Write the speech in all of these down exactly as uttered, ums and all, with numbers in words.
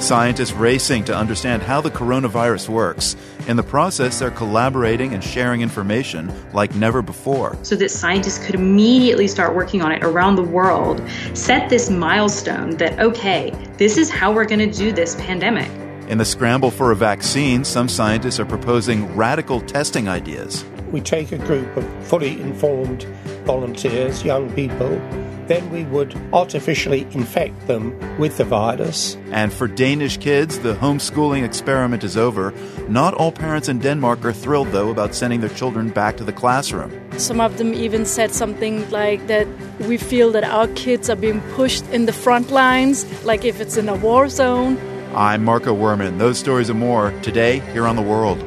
Scientists racing to understand how the coronavirus works. In the process, they're collaborating and sharing information like never before. So that scientists could immediately start working on it around the world, set this milestone that, okay, this is how we're going to do this pandemic. In the scramble for a vaccine, some scientists are proposing radical testing ideas. We take a group of fully informed volunteers, young people, then we would artificially infect them with the virus. And for Danish kids, the homeschooling experiment is over. Not all parents in Denmark are thrilled, though, about sending their children back to the classroom. Some of them even said something like that we feel that our kids are being pushed in the front lines, like if it's in a war zone. I'm Marco Werman. Those stories and more today here on The World.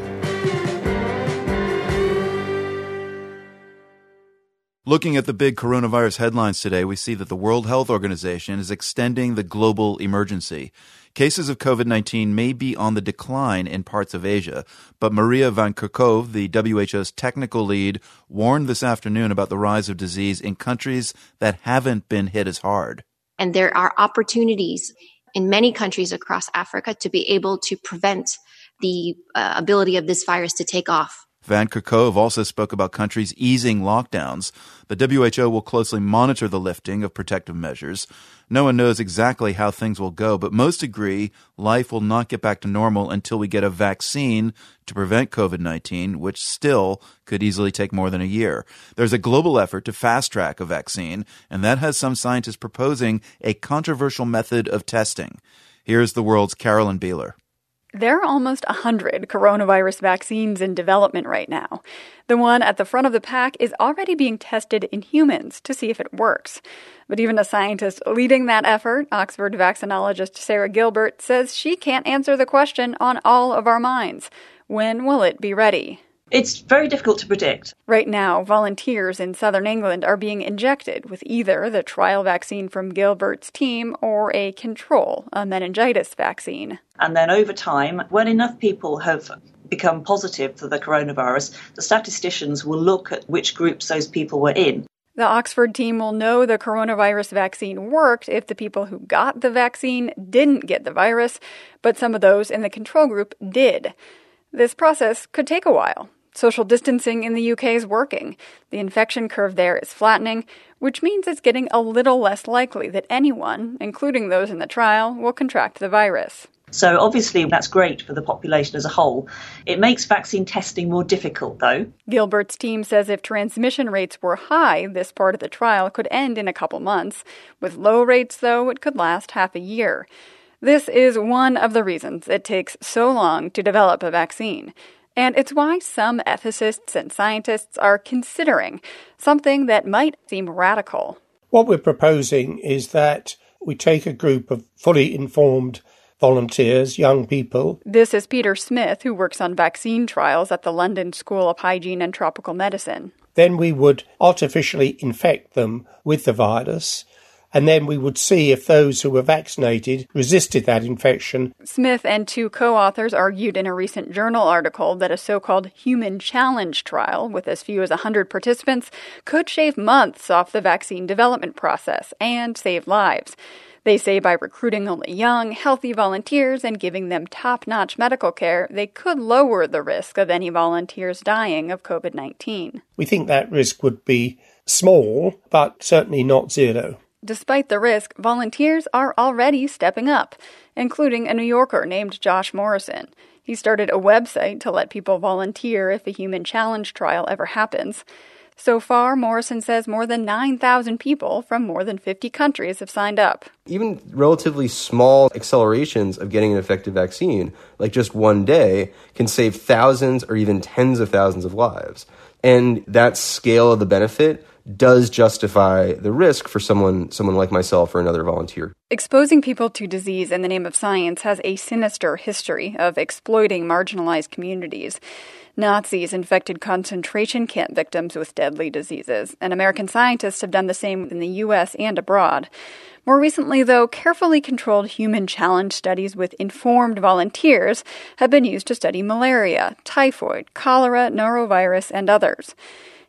Looking at the big coronavirus headlines today, we see that the World Health Organization is extending the global emergency. Cases of covid nineteen may be on the decline in parts of Asia, but Maria van Kerkhove, the W H O's technical lead, warned this afternoon about the rise of disease in countries that haven't been hit as hard. And there are opportunities in many countries across Africa to be able to prevent the uh, ability of this virus to take off. Van Kerkhove also spoke about countries easing lockdowns. The W H O will closely monitor the lifting of protective measures. No one knows exactly how things will go, but most agree life will not get back to normal until we get a vaccine to prevent covid nineteen, which still could easily take more than a year. There's a global effort to fast-track a vaccine, and that has some scientists proposing a controversial method of testing. Here's The World's Carolyn Beeler. There are almost one hundred coronavirus vaccines in development right now. The one at the front of the pack is already being tested in humans to see if it works. But even a scientist leading that effort, Oxford vaccinologist Sarah Gilbert, says she can't answer the question on all of our minds. When will it be ready? It's very difficult to predict. Right now, volunteers in southern England are being injected with either the trial vaccine from Gilbert's team or a control, a meningitis vaccine. And then over time, when enough people have become positive for the coronavirus, the statisticians will look at which groups those people were in. The Oxford team will know the coronavirus vaccine worked if the people who got the vaccine didn't get the virus, but some of those in the control group did. This process could take a while. Social distancing in the U K is working. The infection curve there is flattening, which means it's getting a little less likely that anyone, including those in the trial, will contract the virus. So obviously that's great for the population as a whole. It makes vaccine testing more difficult, though. Gilbert's team says if transmission rates were high, this part of the trial could end in a couple months. With low rates, though, it could last half a year. This is one of the reasons it takes so long to develop a vaccine. And it's why some ethicists and scientists are considering something that might seem radical. What we're proposing is that we take a group of fully informed volunteers, young people. This is Peter Smith, who works on vaccine trials at the London School of Hygiene and Tropical Medicine. Then we would artificially infect them with the virus, and then we would see if those who were vaccinated resisted that infection. Smith and two co-authors argued in a recent journal article that a so-called human challenge trial with as few as one hundred participants could shave months off the vaccine development process and save lives. They say by recruiting only young, healthy volunteers and giving them top-notch medical care, they could lower the risk of any volunteers dying of covid nineteen. We think that risk would be small, but certainly not zero. Despite the risk, volunteers are already stepping up, including a New Yorker named Josh Morrison. He started a website to let people volunteer if a human challenge trial ever happens. So far, Morrison says more than nine thousand people from more than fifty countries have signed up. Even relatively small accelerations of getting an effective vaccine, like just one day, can save thousands or even tens of thousands of lives. And that scale of the benefit does justify the risk for someone someone like myself or another volunteer. Exposing people to disease in the name of science has a sinister history of exploiting marginalized communities. Nazis infected concentration camp victims with deadly diseases, and American scientists have done the same in the U S and abroad. More recently, though, carefully controlled human challenge studies with informed volunteers have been used to study malaria, typhoid, cholera, norovirus, and others.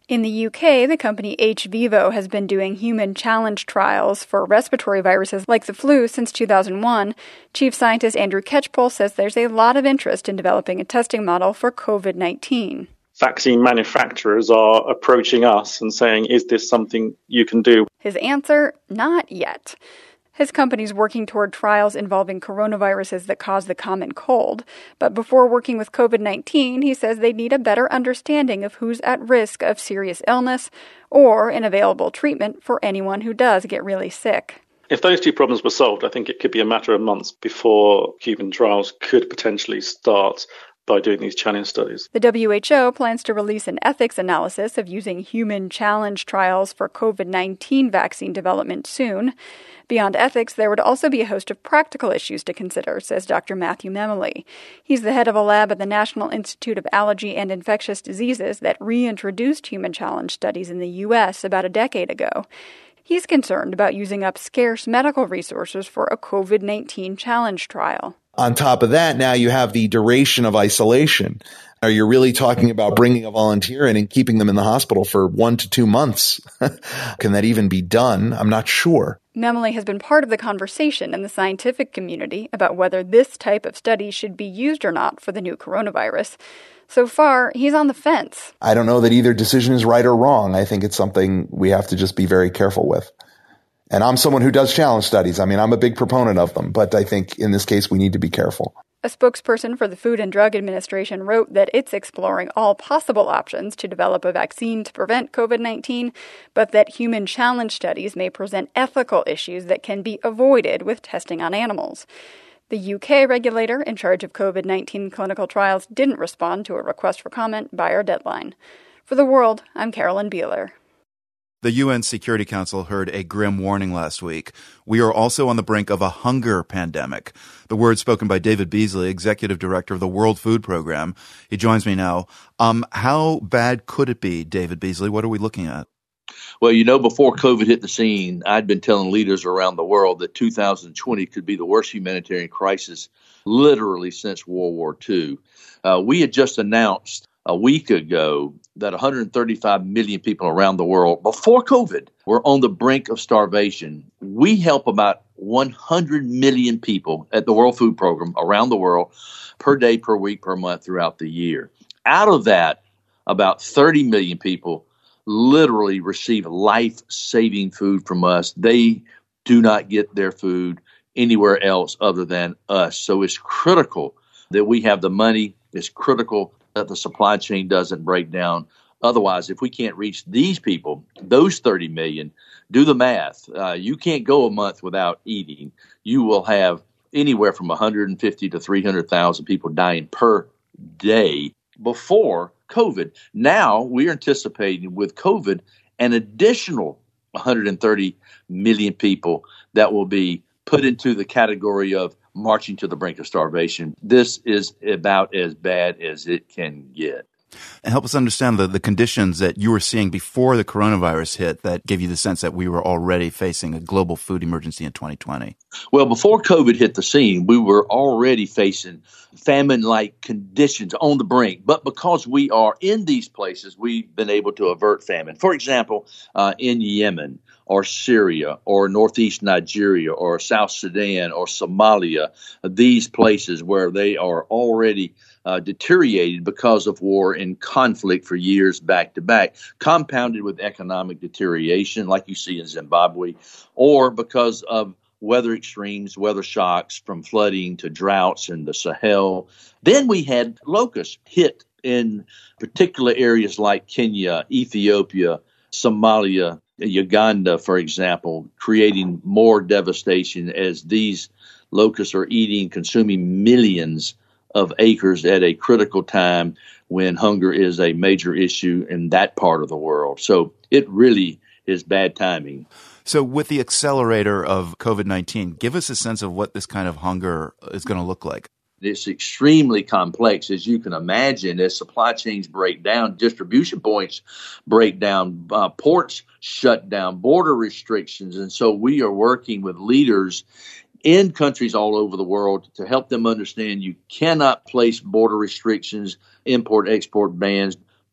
In the U K, the company hVivo has been doing human challenge trials for respiratory viruses like the flu since two thousand one. Chief Scientist Andrew Ketchpole says there's a lot of interest in developing a testing model for covid nineteen. Vaccine manufacturers are approaching us and saying, is this something you can do? His answer, not yet. His company's working toward trials involving coronaviruses that cause the common cold. But before working with covid nineteen, he says they need a better understanding of who's at risk of serious illness or an available treatment for anyone who does get really sick. If those two problems were solved, I think it could be a matter of months before human trials could potentially start by doing these challenge studies. The W H O plans to release an ethics analysis of using human challenge trials for covid nineteen vaccine development soon. Beyond ethics, there would also be a host of practical issues to consider, says Doctor Matthew Memoli. He's the head of a lab at the National Institute of Allergy and Infectious Diseases that reintroduced human challenge studies in the U S about a decade ago. He's concerned about using up scarce medical resources for a covid nineteen challenge trial. On top of that, now you have the duration of isolation. Are you really talking about bringing a volunteer in and keeping them in the hospital for one to two months? Can that even be done? I'm not sure. Memoli has been part of the conversation in the scientific community about whether this type of study should be used or not for the new coronavirus. So far, he's on the fence. I don't know that either decision is right or wrong. I think it's something we have to just be very careful with. And I'm someone who does challenge studies. I mean, I'm a big proponent of them, but I think in this case we need to be careful. A spokesperson for the Food and Drug Administration wrote that it's exploring all possible options to develop a vaccine to prevent covid nineteen, but that human challenge studies may present ethical issues that can be avoided with testing on animals. The U K regulator in charge of covid nineteen clinical trials didn't respond to a request for comment by our deadline. For The World, I'm Carolyn Beeler. The U N Security Council heard a grim warning last week. We are also on the brink of a hunger pandemic. The words spoken by David Beasley, Executive Director of the World Food Program. He joins me now. Um, how bad could it be, David Beasley? What are we looking at? Well, you know, before COVID hit the scene, I'd been telling leaders around the world that two thousand twenty could be the worst humanitarian crisis literally since World War Two. Uh, we had just announced a week ago that one hundred thirty-five million people around the world before COVID were on the brink of starvation. We help about one hundred million people at the World Food Program around the world per day, per week, per month throughout the year. Out of that, about thirty million people literally receive life-saving food from us. They do not get their food anywhere else other than us. So it's critical that we have the money. It's critical that the supply chain doesn't break down. Otherwise, if we can't reach these people, those thirty million, do the math. Uh, you can't go a month without eating. You will have anywhere from one hundred fifty to three hundred thousand people dying per day before COVID. Now we're anticipating with COVID an additional one hundred thirty million people that will be put into the category of marching to the brink of starvation. This is about as bad as it can get. And help us understand the, the conditions that you were seeing before the coronavirus hit that gave you the sense that we were already facing a global food emergency in twenty twenty. Well, before COVID hit the scene, we were already facing famine-like conditions on the brink. But because we are in these places, we've been able to avert famine. For example, uh, in Yemen or Syria or northeast Nigeria or South Sudan or Somalia, these places where they are already Uh, deteriorated because of war and conflict for years back to back, compounded with economic deterioration like you see in Zimbabwe, or because of weather extremes, weather shocks from flooding to droughts in the Sahel. Then we had locusts hit in particular areas like Kenya, Ethiopia, Somalia, Uganda, for example, creating more devastation as these locusts are eating, consuming millions of acres at a critical time when hunger is a major issue in that part of the world. So it really is bad timing. So with the accelerator of COVID nineteen, give us a sense of what this kind of hunger is going to look like. It's extremely complex, as you can imagine, as supply chains break down, distribution points break down, uh, ports shut down, border restrictions. And so we are working with leaders in countries all over the world to help them understand you cannot place border restrictions, import-export bans,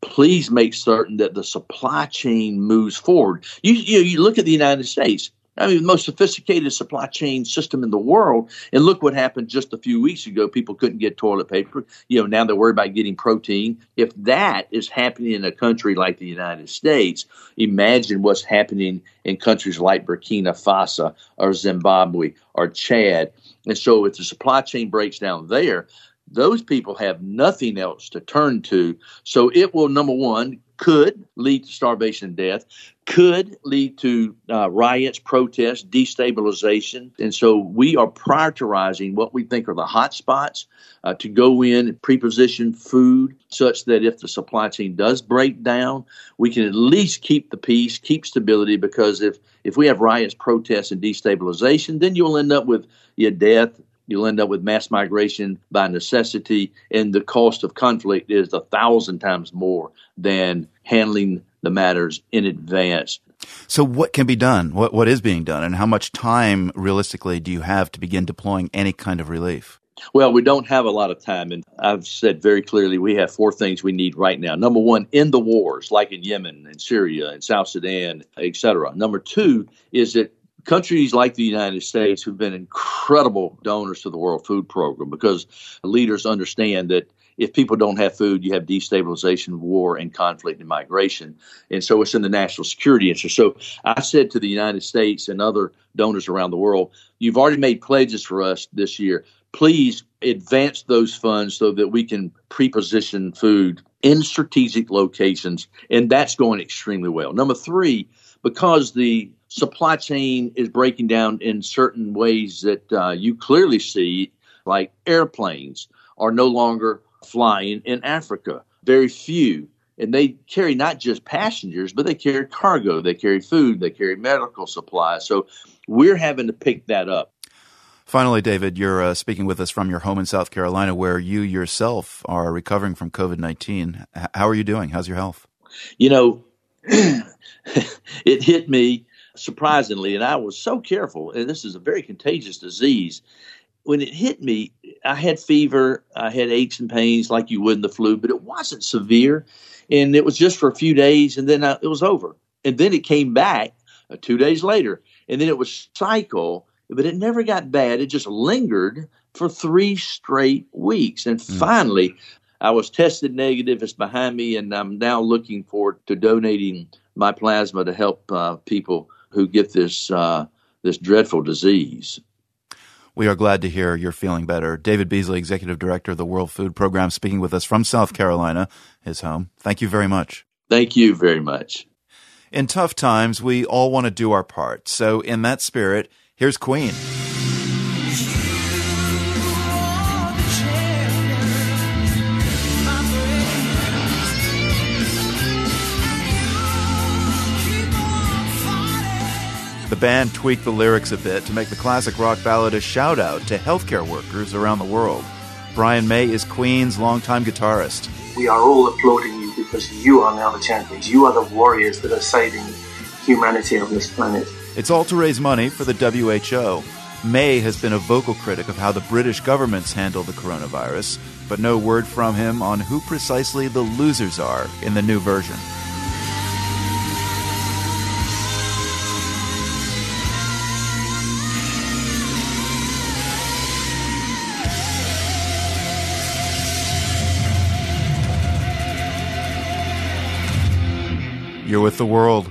please make certain that the supply chain moves forward. You, you, you look at the United States. I mean, the most sophisticated supply chain system in the world. And look what happened just a few weeks ago. People couldn't get toilet paper. You know, now they're worried about getting protein. If that is happening in a country like the United States, imagine what's happening in countries like Burkina Faso or Zimbabwe or Chad. And so if the supply chain breaks down there, those people have nothing else to turn to. So it will, number one, could lead to starvation and death, could lead to uh, riots, protests, destabilization. And so we are prioritizing what we think are the hot spots uh, to go in and pre-position food such that if the supply chain does break down, we can at least keep the peace, keep stability, because if, if we have riots, protests, and destabilization, then you'll end up with your death. You'll end up with mass migration by necessity, and the cost of conflict is a thousand times more than handling the matters in advance. So what can be done? What What is being done? And how much time, realistically, do you have to begin deploying any kind of relief? Well, we don't have a lot of time, and I've said very clearly we have four things we need right now. Number one, end the wars, like in Yemen and Syria and South Sudan, et cetera. Number two is that countries like the United States, who've been incredible donors to the World Food Program, because leaders understand that if people don't have food, you have destabilization, war, and conflict and migration. And so it's in the national security interest. So I said to the United States and other donors around the world, you've already made pledges for us this year. Please advance those funds so that we can pre-position food in strategic locations. And that's going extremely well. Number three, because the supply chain is breaking down in certain ways that uh, you clearly see, like airplanes are no longer flying in Africa, very few. And they carry not just passengers, but they carry cargo, they carry food, they carry medical supplies. So we're having to pick that up. Finally, David, you're uh, speaking with us from your home in South Carolina, where you yourself are recovering from COVID nineteen. H- how are you doing? How's your health? You know, it hit me surprisingly, and I was so careful, and this is a very contagious disease. When it hit me, I had fever, I had aches and pains like you would in the flu, but it wasn't severe, and it was just for a few days, and then I, it was over. And then it came back uh, two days later, and then it was cycle, but it never got bad. It just lingered for three straight weeks, and mm. finally, I was tested negative. It's behind me, and I'm now looking forward to donating my plasma to help uh, people who get this uh, this dreadful disease. We are glad to hear you're feeling better. David Beasley, Executive Director of the World Food Program, speaking with us from South Carolina, his home. Thank you very much. Thank you very much. In tough times, we all want to do our part. So in that spirit, here's Queen. The band tweaked the lyrics a bit to make the classic rock ballad a shout-out to healthcare workers around the world. Brian May is Queen's longtime guitarist. We are all applauding you because you are now the champions. You are the warriors that are saving humanity on this planet. It's all to raise money for the W H O. May has been a vocal critic of how the British government's handled the coronavirus, but no word from him on who precisely the losers are in the new version. You're with the world.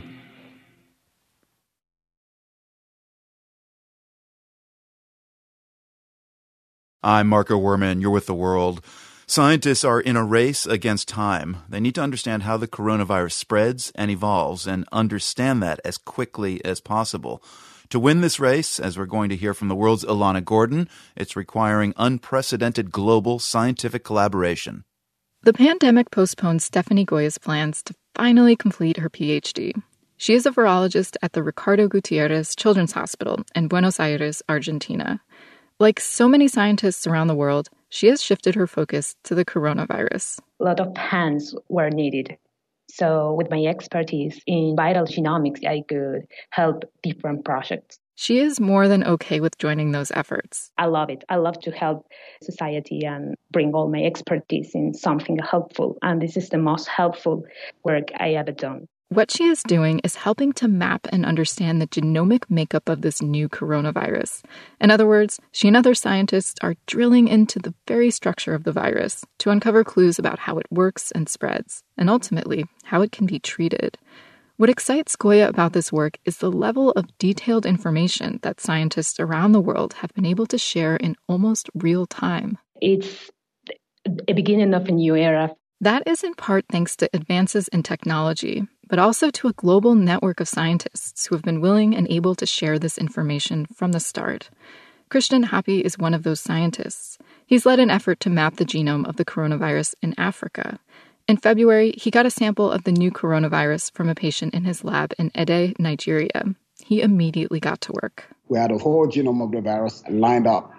I'm Marco Werman. You're with the world. Scientists are in a race against time. They need to understand how the coronavirus spreads and evolves and understand that as quickly as possible. To win this race, as we're going to hear from the world's Ilana Gordon, it's requiring unprecedented global scientific collaboration. The pandemic postponed Stephanie Goya's plans to finally complete her P H D. She is a virologist at the Ricardo Gutierrez Children's Hospital in Buenos Aires, Argentina. Like so many scientists around the world, she has shifted her focus to the coronavirus. A lot of hands were needed. So with my expertise in viral genomics, I could help different projects. She is more than okay with joining those efforts. I love it. I love to help society and bring all my expertise in something helpful. And this is the most helpful work I ever done. What she is doing is helping to map and understand the genomic makeup of this new coronavirus. In other words, she and other scientists are drilling into the very structure of the virus to uncover clues about how it works and spreads, and ultimately, how it can be treated. What excites Goya about this work is the level of detailed information that scientists around the world have been able to share in almost real time. It's a beginning of a new era. That is in part thanks to advances in technology, but also to a global network of scientists who have been willing and able to share this information from the start. Christian Happy is one of those scientists. He's led an effort to map the genome of the coronavirus in Africa. In February, he got a sample of the new coronavirus from a patient in his lab in Ede, Nigeria. He immediately got to work. We had a whole genome of the virus lined up,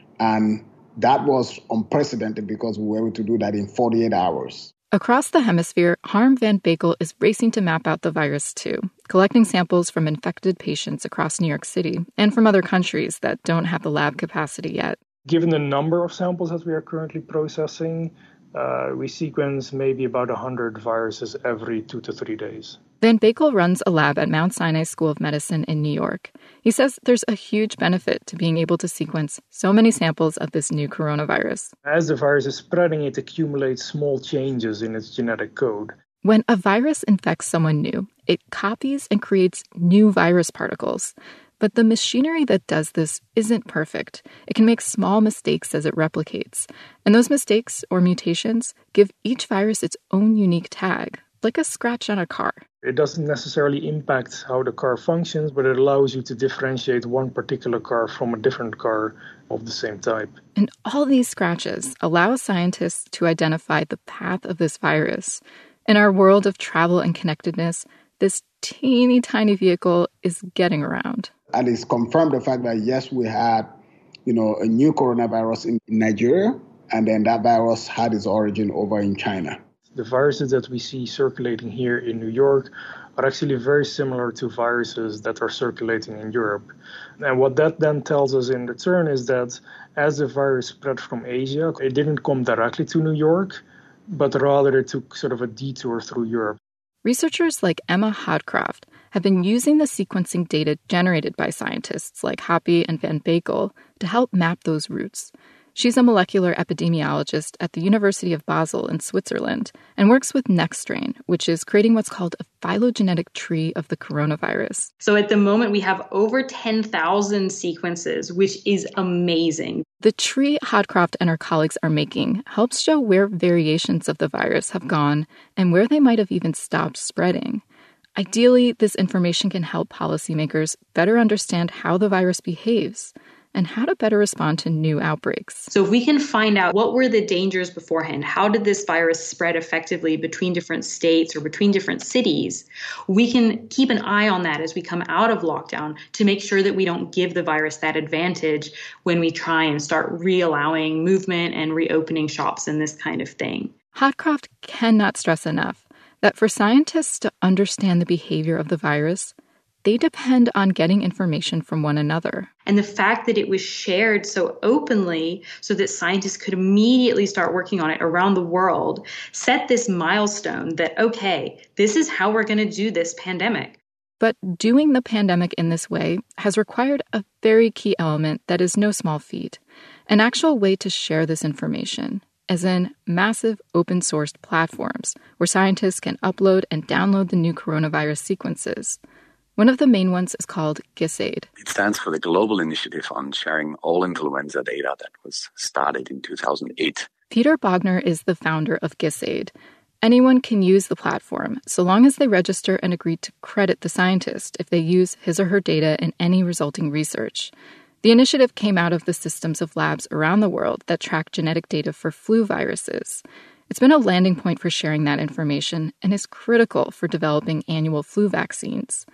and that was unprecedented because we were able to do that in forty-eight hours. Across the hemisphere, Harm van Bakel is racing to map out the virus too, collecting samples from infected patients across New York City and from other countries that don't have the lab capacity yet. Given the number of samples that we are currently processing, uh, we sequence maybe about one hundred viruses every two to three days. Van Bakel runs a lab at Mount Sinai School of Medicine in New York. He says there's a huge benefit to being able to sequence so many samples of this new coronavirus. As the virus is spreading, it accumulates small changes in its genetic code. When a virus infects someone new, it copies and creates new virus particles. But the machinery that does this isn't perfect. It can make small mistakes as it replicates. And those mistakes, or mutations, give each virus its own unique tag, like a scratch on a car. It doesn't necessarily impact how the car functions, but it allows you to differentiate one particular car from a different car of the same type. And all these scratches allow scientists to identify the path of this virus. In our world of travel and connectedness, this teeny tiny vehicle is getting around. And it's confirmed the fact that, yes, we had, you know, a new coronavirus in Nigeria, and then that virus had its origin over in China. The viruses that we see circulating here in New York are actually very similar to viruses that are circulating in Europe. And what that then tells us in return is that as the virus spread from Asia, it didn't come directly to New York, but rather it took sort of a detour through Europe. Researchers like Emma Hodcroft have been using the sequencing data generated by scientists like Happy and Van Bakel to help map those routes. She's a molecular epidemiologist at the University of Basel in Switzerland and works with NextStrain, which is creating what's called a phylogenetic tree of the coronavirus. So at the moment, we have over ten thousand sequences, which is amazing. The tree Hodcroft and her colleagues are making helps show where variations of the virus have gone and where they might have even stopped spreading. Ideally, this information can help policymakers better understand how the virus behaves and how to better respond to new outbreaks. So if we can find out what were the dangers beforehand, how did this virus spread effectively between different states or between different cities, we can keep an eye on that as we come out of lockdown to make sure that we don't give the virus that advantage when we try and start re-allowing movement and reopening shops and this kind of thing. Hodcroft cannot stress enough that for scientists to understand the behavior of the virus, they depend on getting information from one another. And the fact that it was shared so openly so that scientists could immediately start working on it around the world set this milestone that, okay, this is how we're going to do this pandemic. But doing the pandemic in this way has required a very key element that is no small feat, an actual way to share this information, as in massive open-sourced platforms where scientists can upload and download the new coronavirus sequences. One of the main ones is called GISAID. It stands for the Global Initiative on Sharing All Influenza Data that was started in two thousand eight. Peter Bogner is the founder of GISAID. Anyone can use the platform, so long as they register and agree to credit the scientist if they use his or her data in any resulting research. The initiative came out of the systems of labs around the world that track genetic data for flu viruses. It's been a landing point for sharing that information and is critical for developing annual flu vaccines.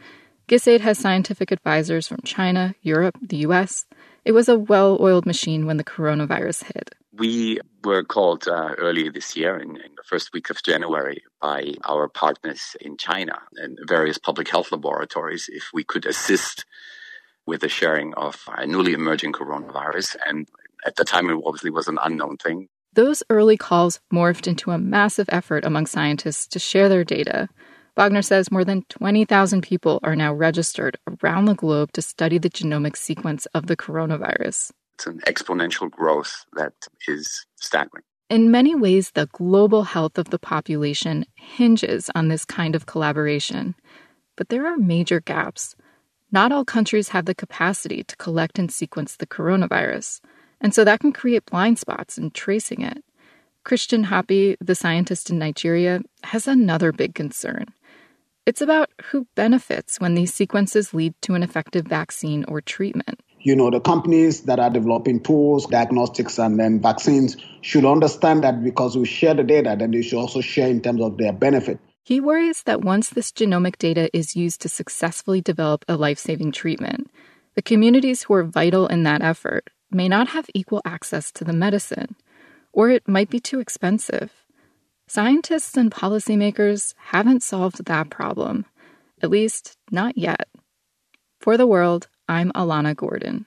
GISAID has scientific advisors from China, Europe, the U S. It was a well-oiled machine when the coronavirus hit. We were called uh, earlier this year, in, in the first week of January, by our partners in China and various public health laboratories if we could assist with the sharing of a newly emerging coronavirus. And at the time, it obviously was an unknown thing. Those early calls morphed into a massive effort among scientists to share their data. Wagner says more than twenty thousand people are now registered around the globe to study the genomic sequence of the coronavirus. It's an exponential growth that is staggering. In many ways, the global health of the population hinges on this kind of collaboration. But there are major gaps. Not all countries have the capacity to collect and sequence the coronavirus, and so that can create blind spots in tracing it. Christian Hapi, the scientist in Nigeria, has another big concern. It's about who benefits when these sequences lead to an effective vaccine or treatment. You know, the companies that are developing tools, diagnostics, and then vaccines should understand that because we share the data, then they should also share in terms of their benefit. He worries that once this genomic data is used to successfully develop a life-saving treatment, the communities who are vital in that effort may not have equal access to the medicine, or it might be too expensive. Scientists and policymakers haven't solved that problem, at least not yet. For The World, I'm Alana Gordon.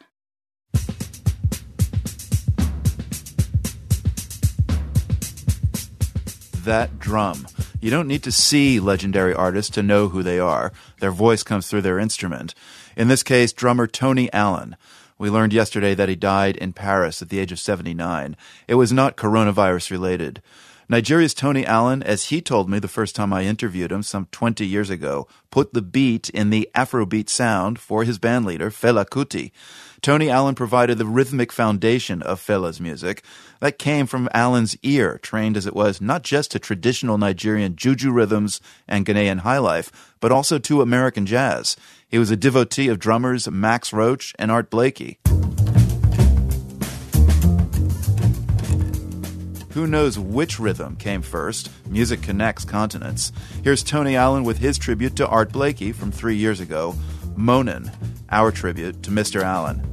That drum. You don't need to see legendary artists to know who they are. Their voice comes through their instrument. In this case, drummer Tony Allen. We learned yesterday that he died in Paris at the age of seventy-nine. It was not coronavirus related. Nigeria's Tony Allen, as he told me the first time I interviewed him some twenty years ago, put the beat in the Afrobeat sound for his bandleader, Fela Kuti. Tony Allen provided the rhythmic foundation of Fela's music. That came from Allen's ear, trained as it was not just to traditional Nigerian juju rhythms and Ghanaian highlife, but also to American jazz. He was a devotee of drummers Max Roach and Art Blakey. Who knows which rhythm came first? Music connects continents. Here's Tony Allen with his tribute to Art Blakey from three years ago, Monin, our tribute to Mister Allen.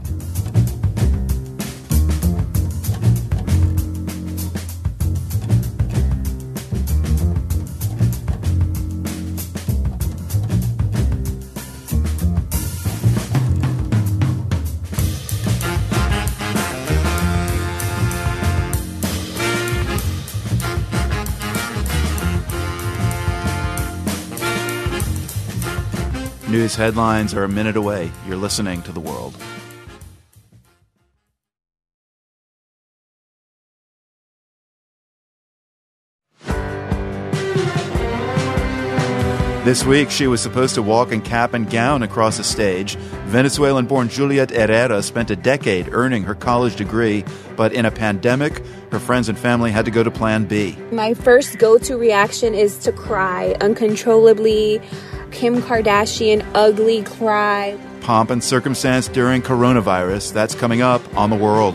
News headlines are a minute away. You're listening to The World. This week, she was supposed to walk in cap and gown across a stage. Venezuelan-born Juliet Herrera spent a decade earning her college degree, but in a pandemic, her friends and family had to go to Plan B. My first go-to reaction is to cry uncontrollably. Kim Kardashian, ugly cry. Pomp and circumstance during coronavirus. That's coming up on The World.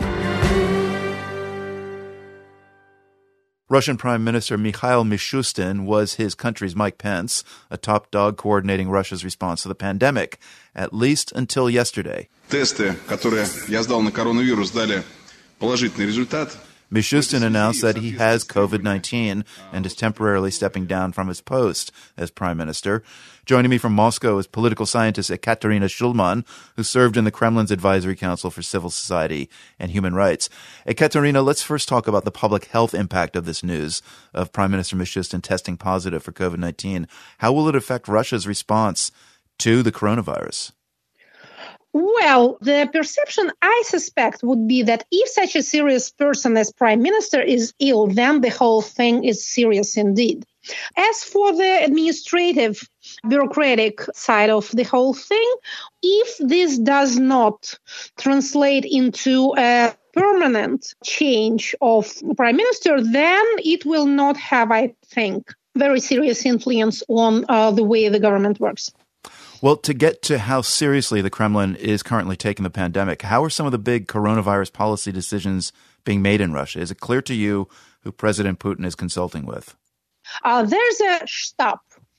Russian Prime Minister Mikhail Mishustin was his country's Mike Pence, a top dog coordinating Russia's response to the pandemic, at least until yesterday. Тесты, которые я сдал на коронавирус, дали положительный результат. Mishustin announced that he has covid nineteen and is temporarily stepping down from his post as prime minister. Joining me from Moscow is political scientist Ekaterina Shulman, who served in the Kremlin's Advisory Council for Civil Society and Human Rights. Ekaterina, let's first talk about the public health impact of this news of Prime Minister Mishustin testing positive for covid nineteen. How will it affect Russia's response to the coronavirus? Well, the perception, I suspect, would be that if such a serious person as prime minister is ill, then the whole thing is serious indeed. As for the administrative, bureaucratic side of the whole thing, if this does not translate into a permanent change of prime minister, then it will not have, I think, very serious influence on uh, the way the government works. Well, to get to how seriously the Kremlin is currently taking the pandemic, how are some of the big coronavirus policy decisions being made in Russia? Is it clear to you who President Putin is consulting with? Uh, there's a Stab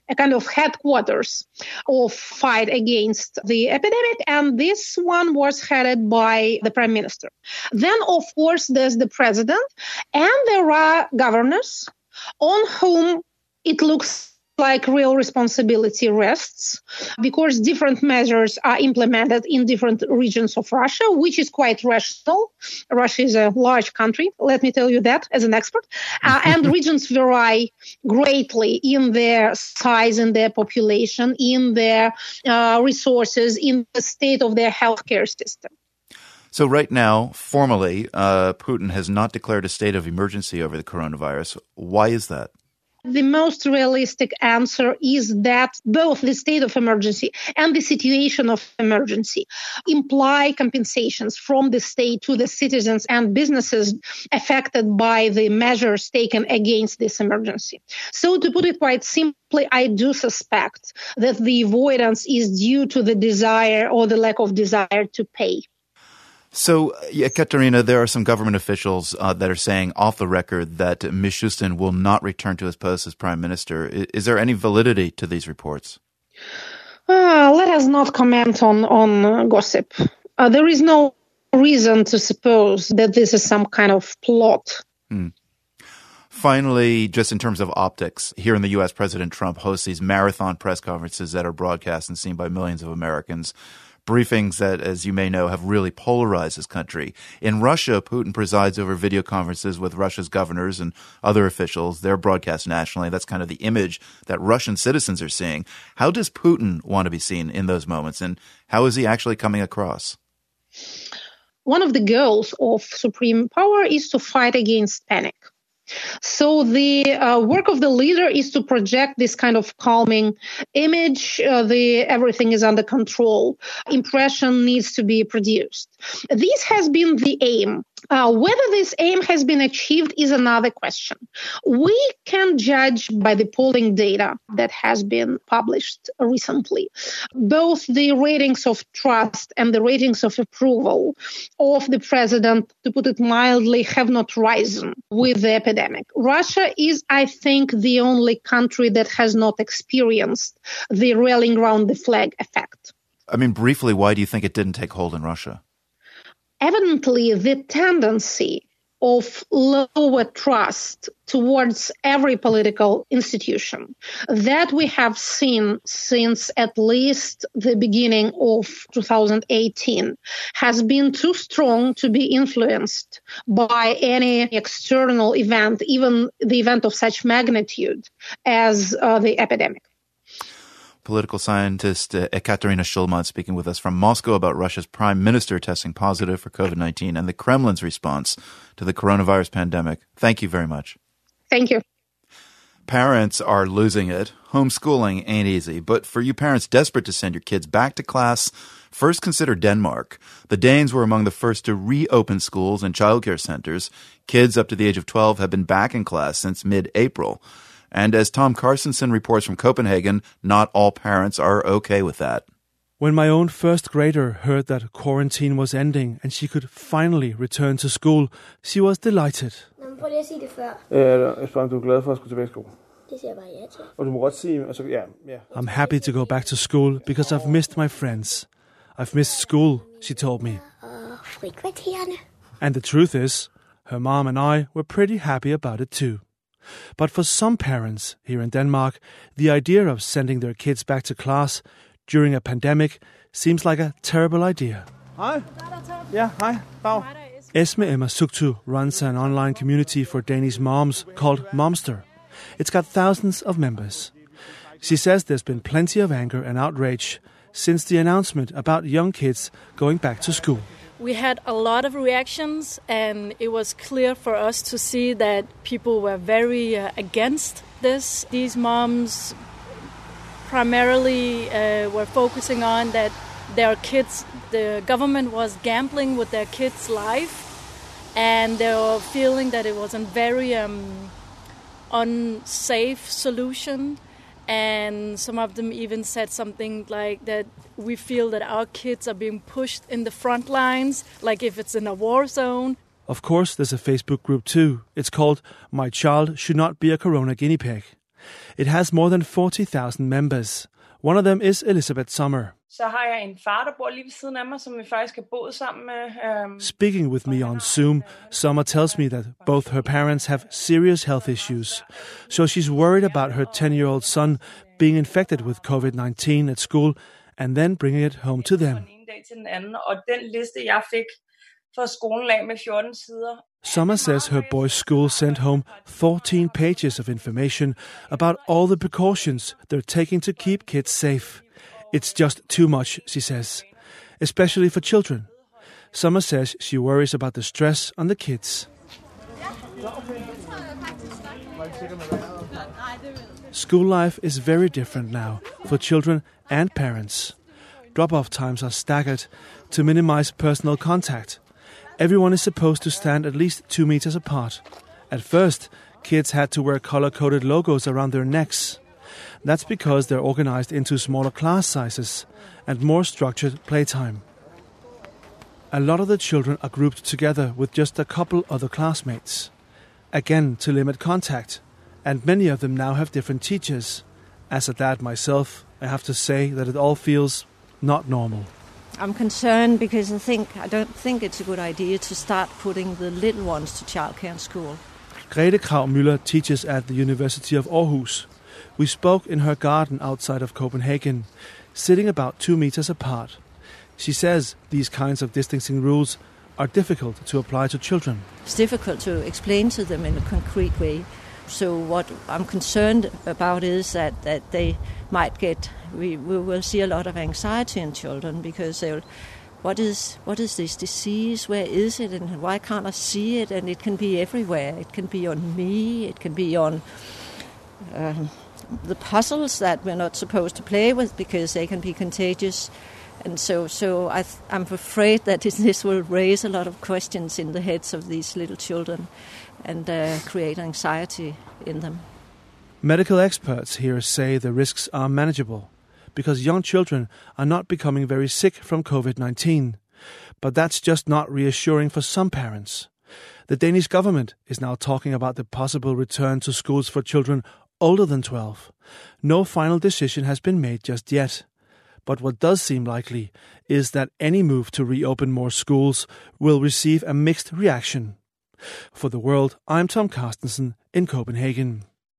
a kind of headquarters of fight against the epidemic. And this one was headed by the prime minister. Then, of course, there's the president, and there are governors on whom it looks like real responsibility rests, because different measures are implemented in different regions of Russia, which is quite rational. Russia is a large country, let me tell you that as an expert. Uh, and regions vary greatly in their size, in their population, in their uh, resources, in the state of their healthcare system. So right now, formally, uh, Putin has not declared a state of emergency over the coronavirus. Why is that? The most realistic answer is that both the state of emergency and the situation of emergency imply compensations from the state to the citizens and businesses affected by the measures taken against this emergency. So to put it quite simply, I do suspect that the avoidance is due to the desire or the lack of desire to pay. So, Ekaterina, there are some government officials uh, that are saying off the record that Mishustin will not return to his post as prime minister. Is, is there any validity to these reports? Uh, let us not comment on, on uh, gossip. Uh, there is no reason to suppose that this is some kind of plot. Hmm. Finally, just in terms of optics, here in the U S, President Trump hosts these marathon press conferences that are broadcast and seen by millions of Americans. Briefings that, as you may know, have really polarized this country. In Russia, Putin presides over video conferences with Russia's governors and other officials. They're broadcast nationally. That's kind of the image that Russian citizens are seeing. How does Putin want to be seen in those moments, and how is he actually coming across? One of the goals of supreme power is to fight against panic. So the uh, work of the leader is to project this kind of calming image. Uh, the everything is under control. Impression needs to be produced. This has been the aim. Uh, whether this aim has been achieved is another question. We can judge by the polling data that has been published recently. Both the ratings of trust and the ratings of approval of the president, to put it mildly, have not risen with the epidemic. Russia is, I think, the only country that has not experienced the rallying around the flag effect. I mean, briefly, why do you think it didn't take hold in Russia? Evidently, the tendency of lower trust towards every political institution that we have seen since at least the beginning of two thousand eighteen has been too strong to be influenced by any external event, even the event of such magnitude as uh, the epidemic. Political scientist uh, Ekaterina Shulman speaking with us from Moscow about Russia's prime minister testing positive for COVID nineteen and the Kremlin's response to the coronavirus pandemic. Thank you very much. Thank you. Parents are losing it. Homeschooling ain't easy, but for you parents desperate to send your kids back to class, first consider Denmark. The Danes were among the first to reopen schools and childcare centers. Kids up to the age of twelve have been back in class since mid-April. And as Tom Carstensen reports from Copenhagen, not all parents are okay with that. When my own first grader heard that quarantine was ending and she could finally return to school, she was delighted. Prøv lige at sige det før. Jeg spørger, om du er glad for at skulle tilbage i skole. Det siger jeg bare ja til. Og du må godt sige, altså, ja, ja. I'm happy to go back to school because I've missed my friends. I've missed school, she told me. Og frikvartererne. And the truth is, her mom and I were pretty happy about it too. But for some parents here in Denmark, the idea of sending their kids back to class during a pandemic seems like a terrible idea. Hi. Yeah, hi. Dag. Esme Emma Suktu runs an online community for Danish moms called Momster. It's got thousands of members. She says there's been plenty of anger and outrage since the announcement about young kids going back to school. We had a lot of reactions, and it was clear for us to see that people were very uh, against this. These moms primarily uh, were focusing on that their kids, the government was gambling with their kids' life, and they were feeling that it was a very um, unsafe solution. And some of them even said something like that we feel that our kids are being pushed in the front lines, like if it's in a war zone. Of course, there's a Facebook group too. It's called My Child Should Not Be a Corona Guinea Pig. It has more than forty thousand members. One of them is Elizabeth Sommer. Så har jeg en far, der bor lige ved siden af mig, som vi faktisk har boet sammen med. Speaking with me on Zoom, Sommer tells me that both her parents have serious health issues. So she's worried about her ten-year-old son being infected with covid nineteen at school and then bringing it home to them. Til den anden, og den liste, jeg fik fra skolen af med fjorten sider. Sommer says her boy's school sent home fourteen pages of information about all the precautions they're taking to keep kids safe. It's just too much, she says, especially for children. Sommer says she worries about the stress on the kids. School life is very different now for children and parents. Drop-off times are staggered to minimize personal contact. Everyone is supposed to stand at least two meters apart. At first, kids had to wear color-coded logos around their necks. That's because they're organized into smaller class sizes and more structured playtime. A lot of the children are grouped together with just a couple other classmates. Again, to limit contact, and many of them now have different teachers. As a dad myself, I have to say that it all feels not normal. I'm concerned because I think I don't think it's a good idea to start putting the little ones to childcare in school. Grete Krag Müller teaches at the University of Aarhus. We spoke in her garden outside of Copenhagen, sitting about two meters apart. She says these kinds of distancing rules are difficult to apply to children. It's difficult to explain to them in a concrete way. So what I'm concerned about is that, that they might get, we, we will see a lot of anxiety in children because they'll, what is what is this disease, where is it, and why can't I see it? And it can be everywhere. It can be on me, it can be on um, the puzzles that we're not supposed to play with because they can be contagious. And so, so I th- I'm afraid that this will raise a lot of questions in the heads of these little children and uh, create anxiety in them. Medical experts here say the risks are manageable because young children are not becoming very sick from covid nineteen. But that's just not reassuring for some parents. The Danish government is now talking about the possible return to schools for children older than twelve. No final decision has been made just yet. But what does seem likely is that any move to reopen more schools will receive a mixed reaction. For The World, I'm Tom Carstensen in Copenhagen.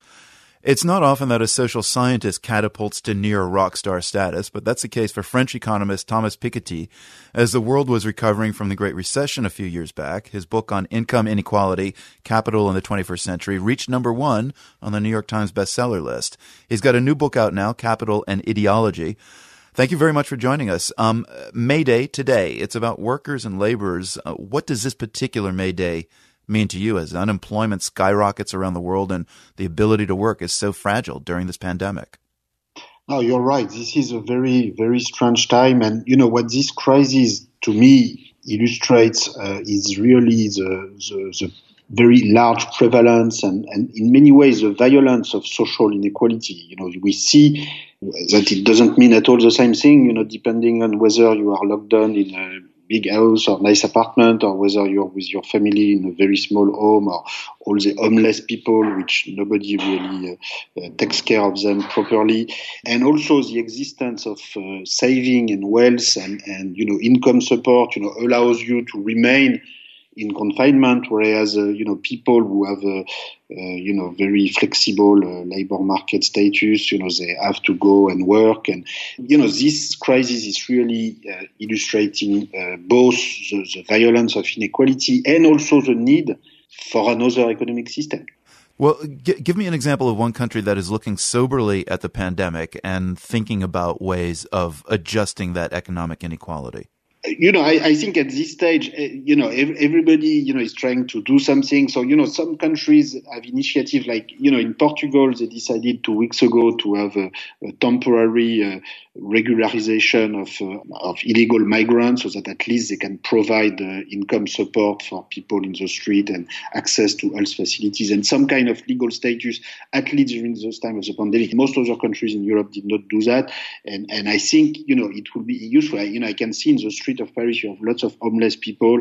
It's not often that a social scientist catapults to near rock star status, but that's the case for French economist Thomas Piketty. As the world was recovering from the Great Recession a few years back, his book on income inequality, Capital in the twenty-first century, reached number one on the New York Times bestseller list. He's got a new book out now, Capital and Ideology. Thank you very much for joining us. Um, May Day today, it's about workers and laborers. Uh, what does this particular May Day mean to you as unemployment skyrockets around the world and the ability to work is so fragile during this pandemic? No, you're right. This is a very, very strange time. And, you know, what this crisis to me illustrates uh, is really the, the, the very large prevalence and, and in many ways the violence of social inequality. You know, we see that it doesn't mean at all the same thing, you know, depending on whether you are locked down in a big house or nice apartment or whether you're with your family in a very small home or all the homeless people, which nobody really uh, uh, takes care of them properly. And also the existence of uh, saving and wealth and, and, you know, income support, you know, allows you to remain in confinement, whereas, uh, you know, people who have a, uh, you know, very flexible uh, labor market status, you know, they have to go and work. And, you know, this crisis is really uh, illustrating uh, both the, the violence of inequality and also the need for another economic system. Well, g- give me an example of one country that is looking soberly at the pandemic and thinking about ways of adjusting that economic inequality. You know, I, I think at this stage, uh, you know, ev- everybody, you know, is trying to do something. So, you know, some countries have initiatives like, you know, in Portugal, they decided two weeks ago to have a, a temporary uh, regularization of uh, of illegal migrants so that at least they can provide uh, income support for people in the street and access to health facilities and some kind of legal status, at least during this time of the pandemic. Most other countries in Europe did not do that. And, and I think, you know, it will be useful. I, you know, I can see in the street of Paris, you have lots of homeless people.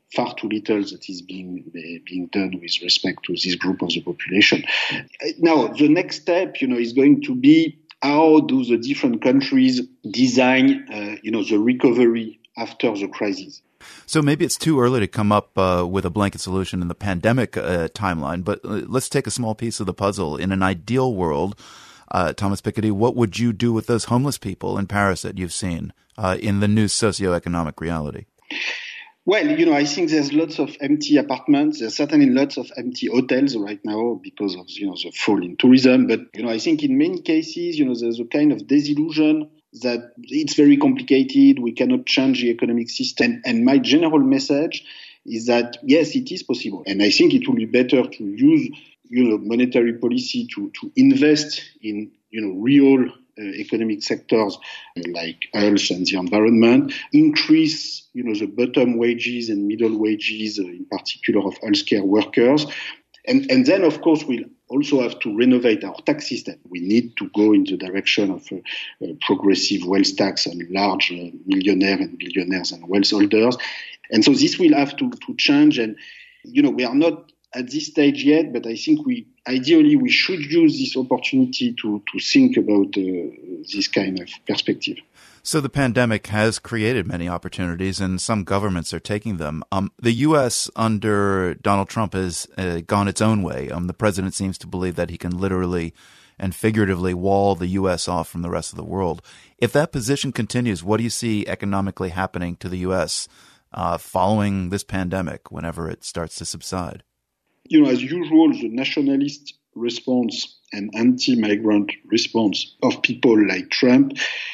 far too little that is being being done with respect to this group of the population. Now, the next step, you know, is going to be how do the different countries design, uh, you know, the recovery after the crisis. So maybe it's too early to come up uh, with a blanket solution in the pandemic uh, timeline, but uh, let's take a small piece of the puzzle. In an ideal world, uh, Thomas Piketty, what would you do with those homeless people in Paris that you've seen uh, in the new socioeconomic reality? Well, you know, I think there's lots of empty apartments. There's certainly lots of empty hotels right now because of, you know, the fall in tourism. But, you know, I think in many cases, you know, there's a kind of disillusion that it's very complicated. We cannot change the economic system. And my general message is that, yes, it is possible. And I think it will be better to use, you know, monetary policy to, to invest in, you know, real Uh, economic sectors like health and the environment, increase, you know, the bottom wages and middle wages, uh, in particular of healthcare workers. And, and then, of course, we'll also have to renovate our tax system. We need to go in the direction of a, a progressive wealth tax on large uh, millionaires and billionaires and wealth holders. And so this will have to, to change. And, you know, we are not at this stage yet, but I think we ideally we should use this opportunity to, to think about uh, this kind of perspective. So the pandemic has created many opportunities, and some governments are taking them. Um, the U S under Donald Trump has uh, gone its own way. Um, the president seems to believe that he can literally and figuratively wall the U S off from the rest of the world. If that position continues, what do you see economically happening to the U S uh, following this pandemic, whenever it starts to subside? You know, as usual, the nationalist response and anti-migrant response of people like Trump,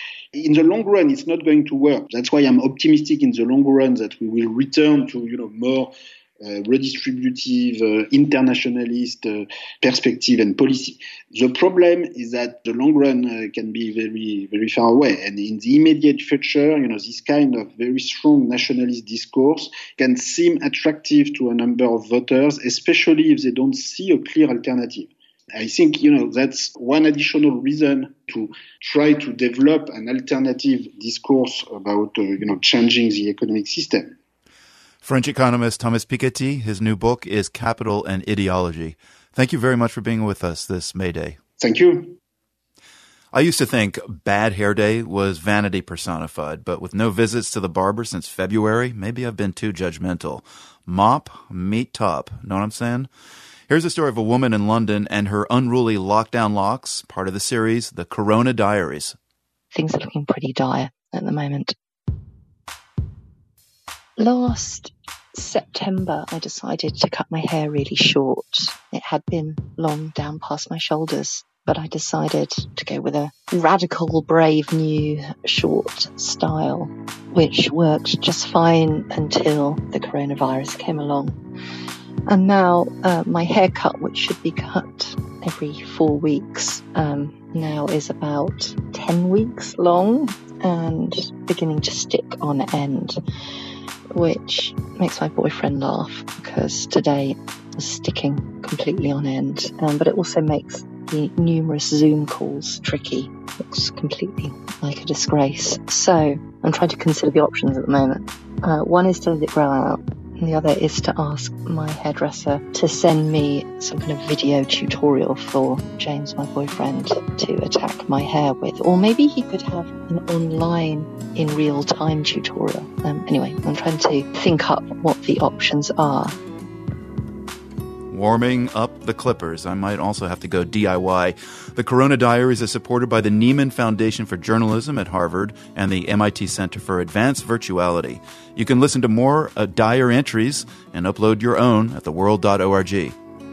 in the long run, it's not going to work. That's why I'm optimistic in the long run that we will return to, you know, more uh, redistributive, uh, internationalist uh, perspective and policy. The problem is that the long run uh, can be very, very far away. And in the immediate future, you know, this kind of very strong nationalist discourse can seem attractive to a number of voters, especially if they don't see a clear alternative. I think, you know, that's one additional reason to try to develop an alternative discourse about, uh, you know, changing the economic system. French economist Thomas Piketty, his new book is Capital and Ideology. Thank you very much for being with us this May Day. Thank you. I used to think Bad Hair Day was vanity personified, but with no visits to the barber since February, maybe I've been too judgmental. Mop, meet top. Know what I'm saying? Here's a story of a woman in London and her unruly lockdown locks, part of the series, The Corona Diaries. Things are looking pretty dire at the moment. Last September, I decided to cut my hair really short. It had been long down past my shoulders, but I decided to go with a radical, brave new short style, which worked just fine until the coronavirus came along. And now uh, my haircut, which should be cut every four weeks, um, now is about ten weeks long and beginning to stick on end, which makes my boyfriend laugh because today was sticking completely on end. Um, but it also makes the numerous Zoom calls tricky. Looks completely like a disgrace. So I'm trying to consider the options at the moment. Uh, one is to let it grow out. And the other is to ask my hairdresser to send me some kind of video tutorial for James, my boyfriend, to attack my hair with. Or maybe he could have an online in real time tutorial. Um, anyway, I'm trying to think up what the options are. Warming up the clippers. I might also have to go D I Y. The Corona Diaries is supported by the Nieman Foundation for Journalism at Harvard and the M I T Center for Advanced Virtuality. You can listen to more uh, dire entries and upload your own at the world dot org.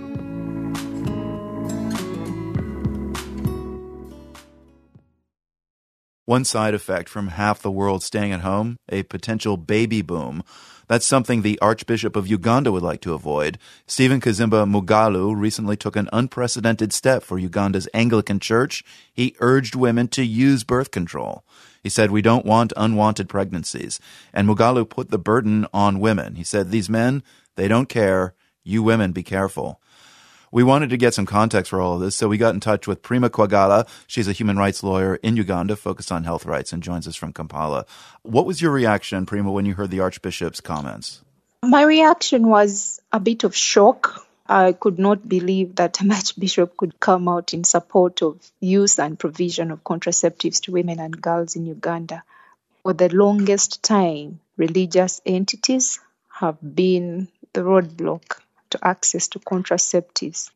One side effect from half the world staying at home, a potential baby boom. That's something the Archbishop of Uganda would like to avoid. Stephen Kazimba Mugalu recently took an unprecedented step for Uganda's Anglican Church. He urged women to use birth control. He said, "We don't want unwanted pregnancies." And Mugalu put the burden on women. He said, "These men, they don't care. You women, be careful." We wanted to get some context for all of this, so we got in touch with Prima Kwagala. She's a human rights lawyer in Uganda focused on health rights and joins us from Kampala. What was your reaction, Prima, when you heard the Archbishop's comments? My reaction was a bit of shock. I could not believe that an archbishop could come out in support of use and provision of contraceptives to women and girls in Uganda. For the longest time, religious entities have been the roadblock to access to contraceptives.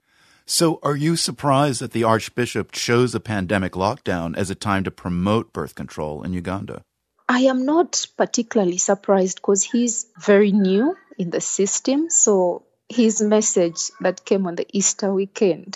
So are you surprised that the Archbishop chose a pandemic lockdown as a time to promote birth control in Uganda? I am not particularly surprised because he's very new in the system. So his message that came on the Easter weekend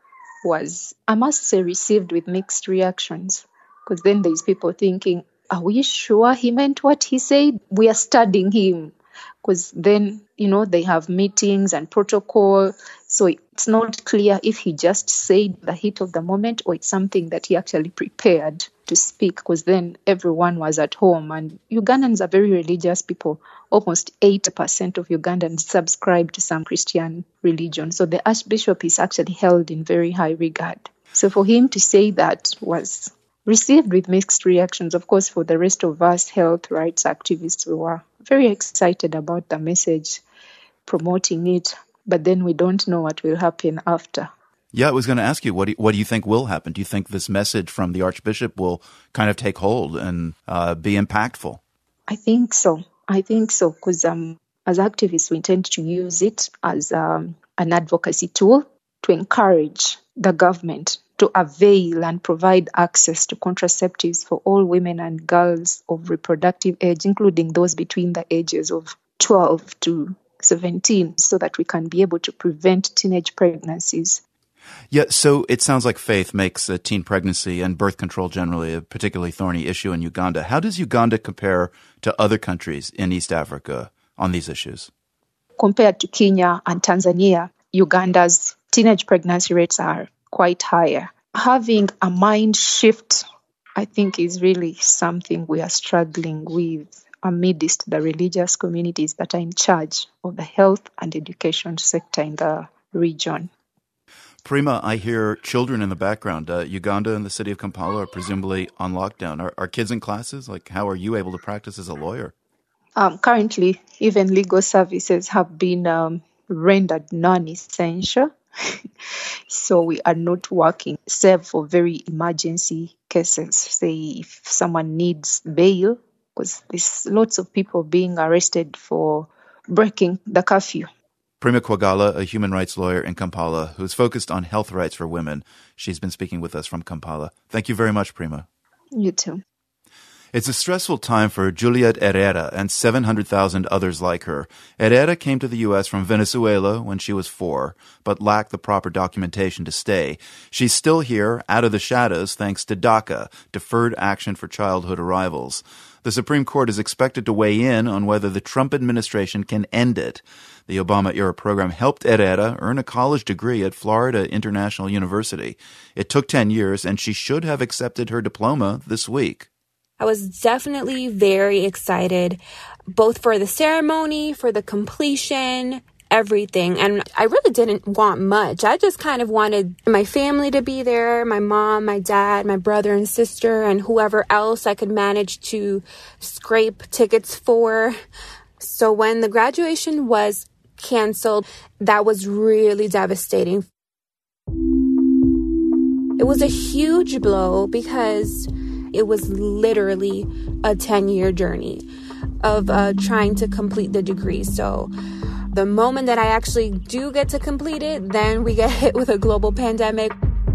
was, I must say, received with mixed reactions. Because then there's people thinking, are we sure he meant what he said? We are studying him. Because then, you know, they have meetings and protocol. So it's not clear if he just said the heat of the moment or it's something that he actually prepared to speak, because then everyone was at home. And Ugandans are very religious people. Almost eighty percent of Ugandans subscribe to some Christian religion. So the Archbishop is actually held in very high regard. So for him to say that was received with mixed reactions. Of course, for the rest of us health rights activists, we were very excited about the message, promoting it, but then we don't know what will happen after. Yeah, I was going to ask you, what do you, what do you think will happen? Do you think this message from the Archbishop will kind of take hold and uh, be impactful? I think so. I think so, because um, as activists, we intend to use it as um, an advocacy tool to encourage the government to avail and provide access to contraceptives for all women and girls of reproductive age, including those between the ages of twelve to seventeen, so that we can be able to prevent teenage pregnancies. Yeah, so it sounds like Faith makes uh, teen pregnancy and birth control generally a particularly thorny issue in Uganda. How does Uganda compare to other countries in East Africa on these issues? Compared to Kenya and Tanzania, Uganda's teenage pregnancy rates are quite higher. Having a mind shift, I think, is really something we are struggling with amidst the religious communities that are in charge of the health and education sector in the region. Prima, I hear children in the background. Uh, Uganda and the city of Kampala are presumably on lockdown. Are, are kids in classes? Like, how are you able to practice as a lawyer? Um, currently, even legal services have been um, rendered non-essential. So we are not working, save for very emergency cases. Say if someone needs bail, because there's lots of people being arrested for breaking the curfew. Prima Kwagala, a human rights lawyer in Kampala who's focused on health rights for women. She's been speaking with us from Kampala. Thank you very much, Prima. You too. It's a stressful time for Juliet Herrera and seven hundred thousand others like her. Herrera came to the U S from Venezuela when she was four, but lacked the proper documentation to stay. She's still here, out of the shadows, thanks to DACA, Deferred Action for Childhood Arrivals. The Supreme Court is expected to weigh in on whether the Trump administration can end it. The Obama-era program helped Herrera earn a college degree at Florida International University. It took ten years, and she should have accepted her diploma this week. I was definitely very excited, both for the ceremony, for the completion, everything. And I really didn't want much. I just kind of wanted my family to be there, my mom, my dad, my brother and sister, and whoever else I could manage to scrape tickets for. So when the graduation was canceled, that was really devastating. It was a huge blow because it was literally a ten-year journey of uh, trying to complete the degree. So the moment that I actually do get to complete it, then we get hit with a global pandemic.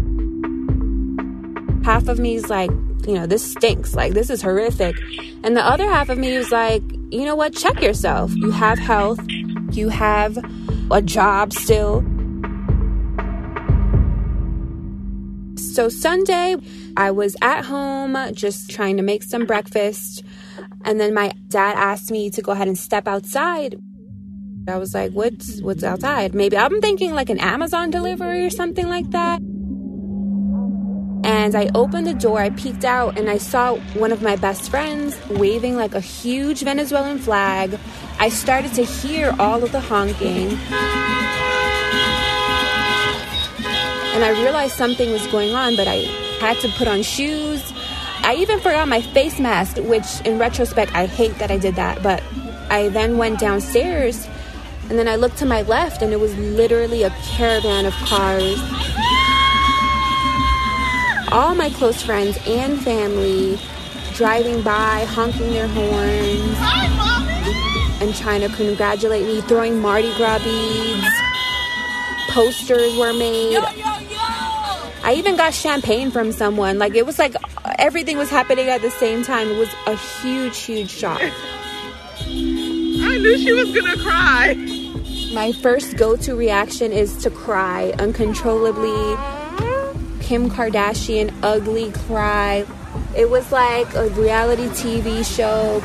Half of me is like, you know, this stinks. Like, this is horrific. And the other half of me is like, you know what? Check yourself. You have health. You have a job still. So Sunday, I was at home just trying to make some breakfast. And then my dad asked me to go ahead and step outside. I was like, what's, what's outside? Maybe I'm thinking like an Amazon delivery or something like that. And I opened the door, I peeked out, and I saw one of my best friends waving like a huge Venezuelan flag. I started to hear all of the honking. And I realized something was going on, but I had to put on shoes. I even forgot my face mask, which in retrospect, I hate that I did that, but I then went downstairs, and then I looked to my left, and it was literally a caravan of cars. All my close friends and family driving by, honking their horns, and trying to congratulate me, throwing Mardi Gras beads. Posters were made. I even got champagne from someone. Like, it was like everything was happening at the same time. It was a huge, huge shock. I knew she was gonna cry. My first go-to reaction is to cry uncontrollably. Kim Kardashian ugly cry. It was like a reality T V show.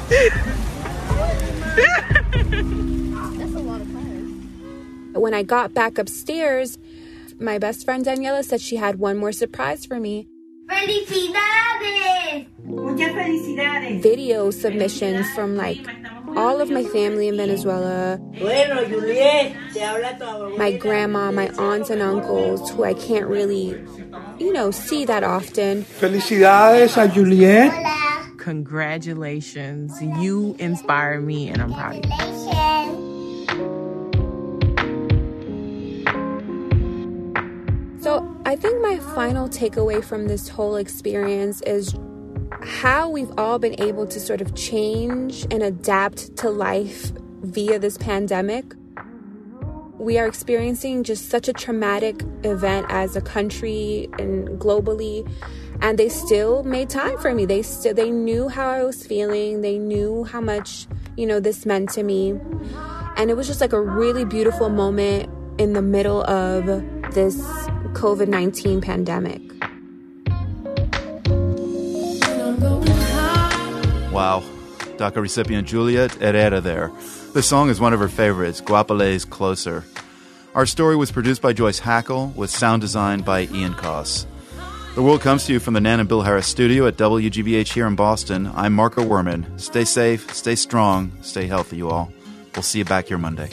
That's a lot of crying. When I got back upstairs, my best friend Daniela said she had one more surprise for me. ¡Felicidades! Muchas felicidades. Video submissions from like all of my family in Venezuela. Bueno, Juliet, te habla tu abuela. My grandma, my aunts and uncles, who I can't really, you know, see that often. Felicidades a Juliet. Hola. Congratulations. You inspire me, and I'm proud of you. So I think my final takeaway from this whole experience is how we've all been able to sort of change and adapt to life via this pandemic. We are experiencing just such a traumatic event as a country and globally, and they still made time for me. They still they knew how I was feeling. They knew how much, you know, this meant to me. And it was just like a really beautiful moment in the middle of this covid nineteen pandemic. Wow. DACA recipient Juliet Herrera there. The song is one of her favorites, Guapale's Closer. Our story was produced by Joyce Hackle with sound design by Ian Koss. The World comes to you from the Nan and Bill Harris studio at W G B H here in Boston. I'm Marco Werman. Stay safe, stay strong, stay healthy, you all. We'll see you back here Monday.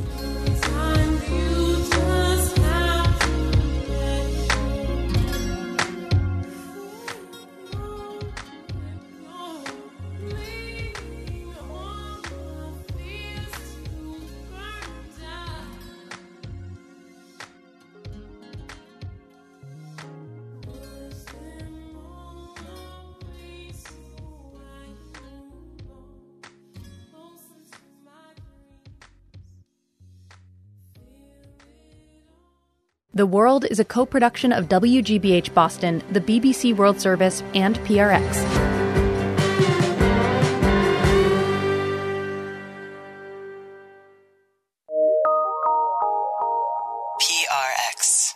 The World is a co-production of W G B H Boston, the B B C World Service, and P R X. P R X.